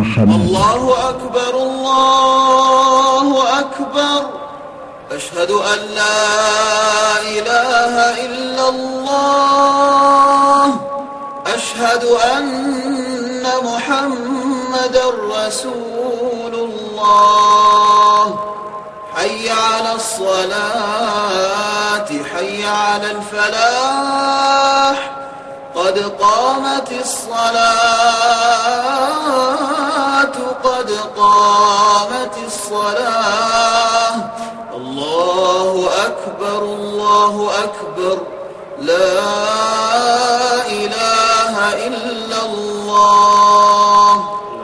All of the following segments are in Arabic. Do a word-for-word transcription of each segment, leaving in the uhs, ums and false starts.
وحماده. الله أكبر الله أكبر، أشهد أن لا إله إلا الله، أشهد أن محمدا رسول الله. حي على الصلاة، حي على الفلاح، قد قامت الصلاة، قد قامت الصلاة. الله أكبر الله أكبر، لا إله إلا الله.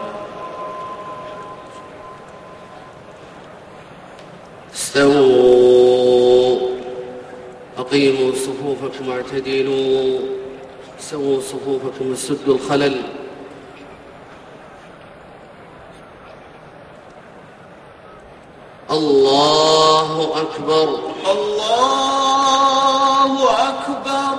استووا، أقيموا صفوفكم واعتدلوا، سووا صفوفكم وسدوا الخلل. الله أكبر الله أكبر.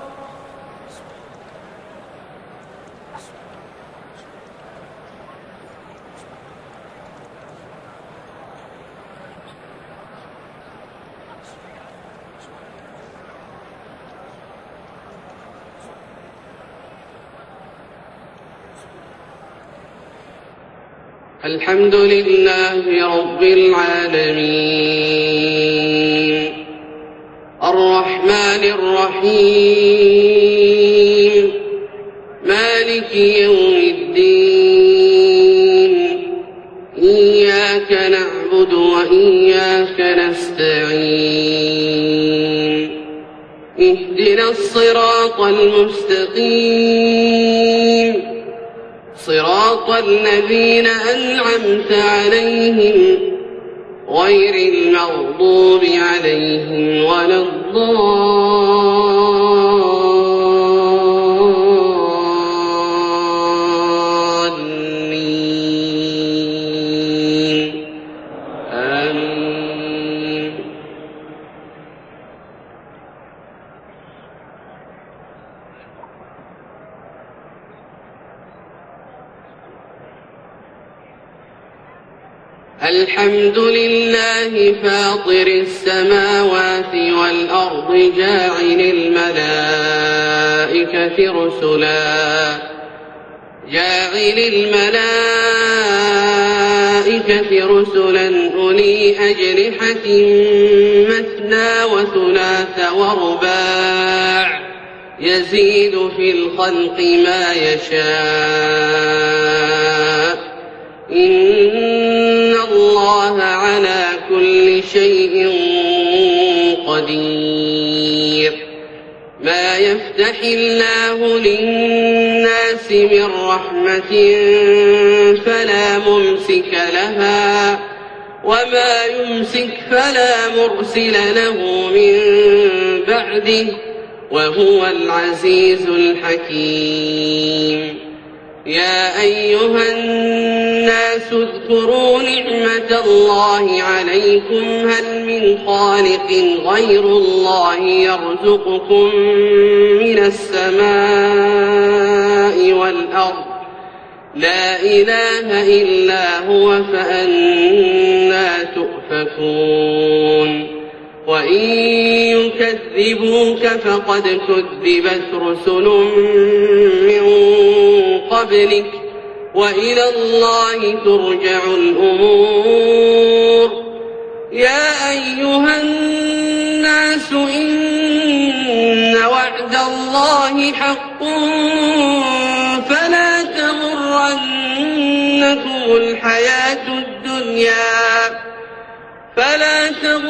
الحمد لله رب العالمين، الرحمن الرحيم، مالك يوم الدين. إياك نعبد وإياك نستعين، اهدنا الصراط المستقيم، صراط الذين أنعمت عليهم غير المغضوب عليهم ولا الضالين. آمين. الحمد لله فاطر السماوات والأرض، جاعل الملائكة رسلا جاعل الملائكة رسلا أولي أجنحة مثنى وثلاث ورباع، يزيد في الخلق ما يشاء، إن الله على كل شيء قدير. ما يفتح الله للناس من رحمة فلا ممسك لها، وما يمسك فلا مرسل له من بعده، وهو العزيز الحكيم. يا أيها الناس اذكروا نعمة الله عليكم، هل من خالق غير الله يرزقكم من السماء والأرض؟ لا إله إلا هو، فأنى تؤفكون. وإن يكذبوك فقد كذبت رسل من قبلك، وإلى الله ترجع الأمور. يا أيها الناس إن وعد الله حق، فلا تغرنكم الحياة الدنيا فلا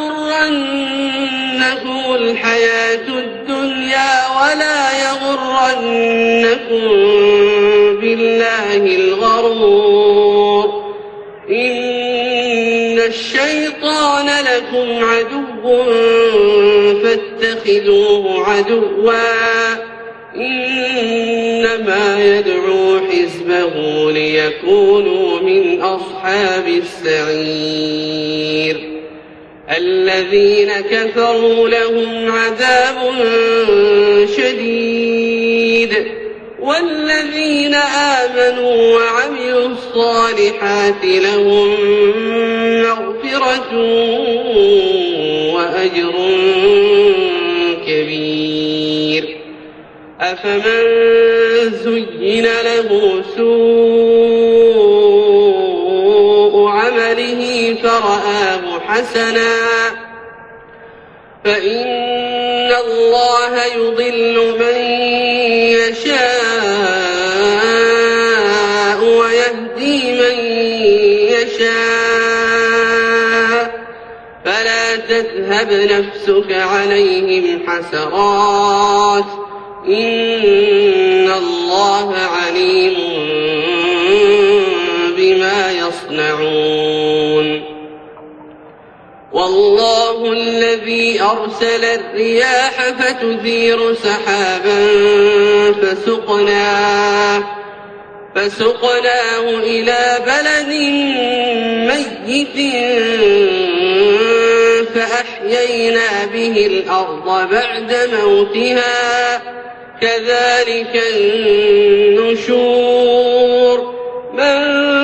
تغرنكم الحياة الدنيا ولا يغرنكم بالله الغرور. إن الشيطان لكم عدو فاتخذوه عدوا، إنما يدعو حزبه ليكونوا من أصحاب السعير. الذين كفروا لهم عذاب شديد، والذين آمنوا وعملوا وعملوا الصالحات لهم مغفرة وأجر كبير. أفمن زين له سوء عمله فرآه حسنا فإن الله يضل من يشاء ويهدي من يشاء فلا تذهب نفسك عليهم حسرات إن الله عليم بما يصنعون. والله الذي أرسل الرياح فتثير سحابا فسقناه, فسقناه إلى بلد ميت فأحيينا به الأرض بعد موتها كذلك النشور. من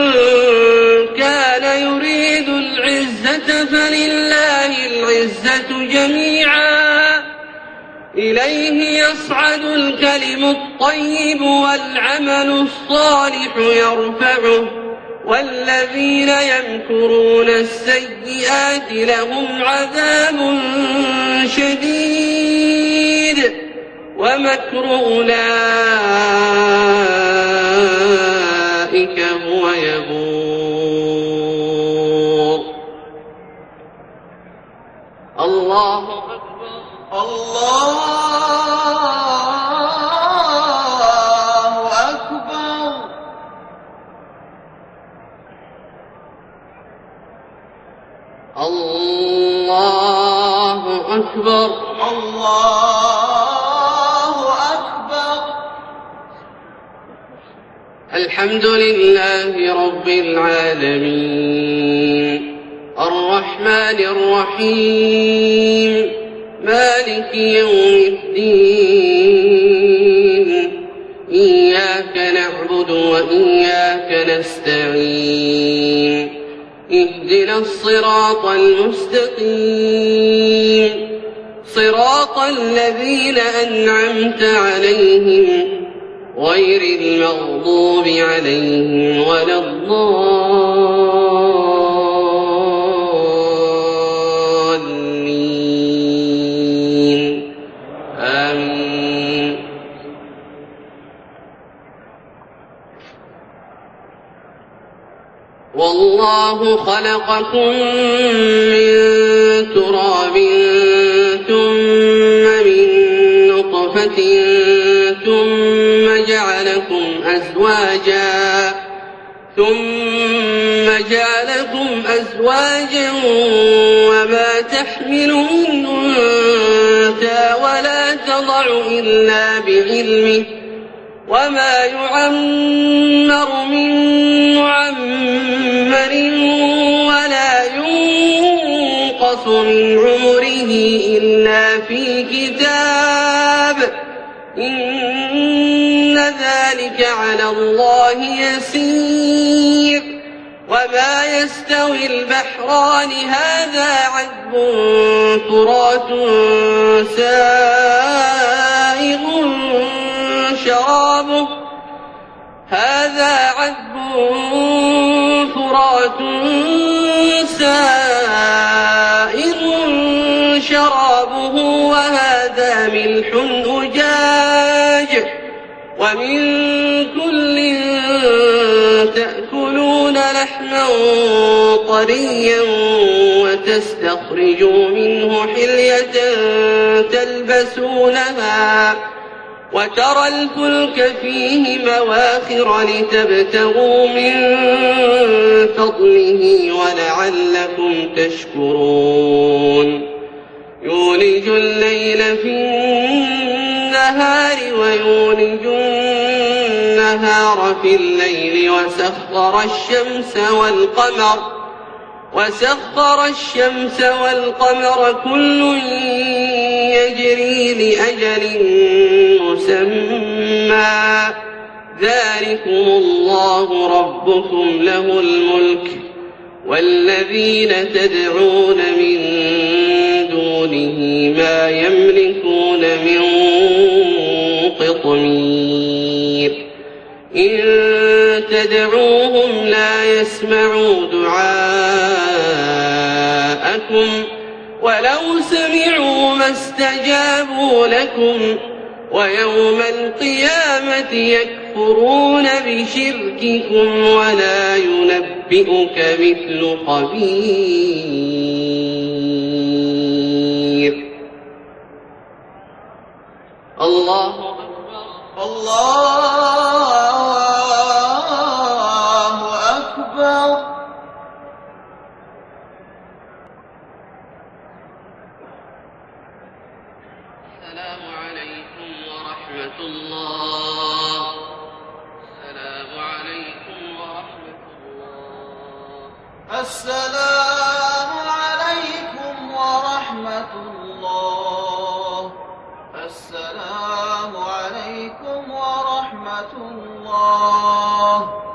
كان يريد العزة فلله العزة جميعا إليه يصعد الكلم الطيب والعمل الصالح يرفعه والذين يمكرون السيئات لهم عذاب شديد ومكر أولئك هو يبور. الله أكبر. الله أكبر. الله أكبر. الله أكبر. الحمد لله رب العالمين الرحمن الرحيم مالك يوم الدين إياك نعبد وإياك نستعين اهدنا الصراط المستقيم صراط الذين أنعمت عليهم غير المغضوب عليهم ولا الضالين آمين. والله خلقكم من تراب ثم من نطفة ثم جعلكم أزواجا ثم جعلكم أزواجا وما تحمل من أنثى ولا تضع إلا بعلمه وما يعمر من معمر ولا ينقص من عمره إلا في كتاب إن ذلك على الله يسير. وما يستوي البحران هذا عذب فرات سائغ شرابه هذا عذب فرات سائغ شرابه وهذا ملح أجاج ومن كل تأكلون لحما طريا وتستخرجوا منه حلية تلبسونها وترى الفلك فيه مواخر لتبتغوا من فضله ولعلكم تشكرون. يولج الليل في النهار ويولج النهار في الليل وسخر الشمس والقمر وسخر الشمس والقمر كل يجري لأجل مسمى ذلكم الله ربكم له الملك والذين تدعون من دونه ما يملكون من قطمير إن تدعوهم لا يسمعوا دعاءكم ولو سمعوا ما استجابوا لكم ويوم القيامة يكفرون بشرككم ولا ينبئك مثل خبير. الله أكبر. الله أكبر. السلام عليكم ورحمة الله. السلام عليكم ورحمة الله. السلام عليكم ورحمة الله. السلام عليكم ورحمة الله.